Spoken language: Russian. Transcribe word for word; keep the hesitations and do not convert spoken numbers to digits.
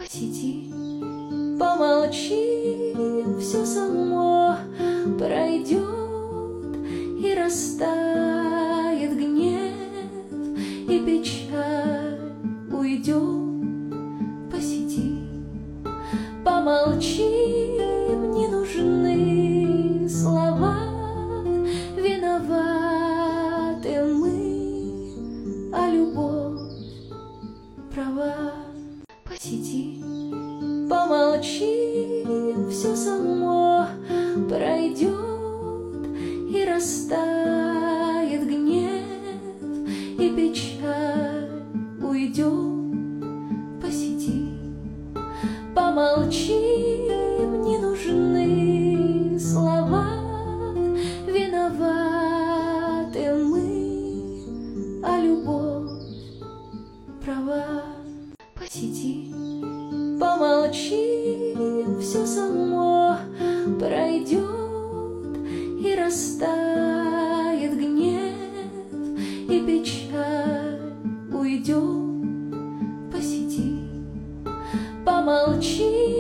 посиди, помолчи, все само пройдет и растает гнев, и печаль уйдет. Посиди, помолчи, мне нужны слова, виноваты мы, а любовь права. Посиди, помолчи, все само пройдет и растает гнев, и печаль уйдет. Посиди, помолчи, мне нужны слова, виноваты мы, а любовь права. Посиди, помолчи, все само пройдет и растает гнев, и печаль уйдет. Посиди, помолчи,